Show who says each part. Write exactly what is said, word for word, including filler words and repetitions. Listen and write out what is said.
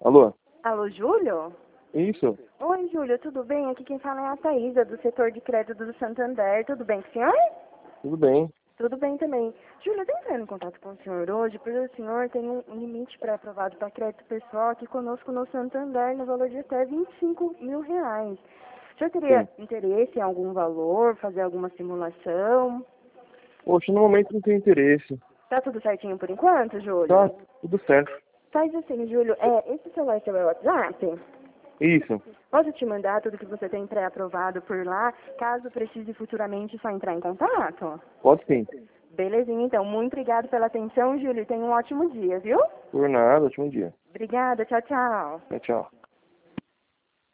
Speaker 1: Alô?
Speaker 2: Alô, Júlio?
Speaker 1: Isso?
Speaker 2: Oi, Júlio, tudo bem? Aqui quem fala é a Thaísa, do setor de crédito do Santander. Tudo bem com o senhor?
Speaker 1: Tudo bem.
Speaker 2: Tudo bem também. Júlio, eu estou entrando em contato com o senhor hoje, porque o senhor tem um um limite pré-aprovado para crédito pessoal aqui conosco no Santander, no valor de até vinte e cinco mil reais. O senhor teria
Speaker 1: Sim.
Speaker 2: interesse em algum valor, fazer alguma simulação?
Speaker 1: Poxa, no momento não tenho interesse.
Speaker 2: Tá tudo certinho por enquanto, Júlio?
Speaker 1: Tá tudo certo.
Speaker 2: Faz assim, Júlio, é, esse celular é seu WhatsApp?
Speaker 1: Isso.
Speaker 2: Posso te mandar tudo que você tem pré-aprovado por lá, caso precise futuramente só entrar em contato?
Speaker 1: Pode sim.
Speaker 2: Belezinha, então. Muito obrigado pela atenção, Júlio. Tenha um ótimo dia, viu?
Speaker 1: Por nada, ótimo dia.
Speaker 2: Obrigada. Tchau, tchau.
Speaker 1: Tchau, tchau.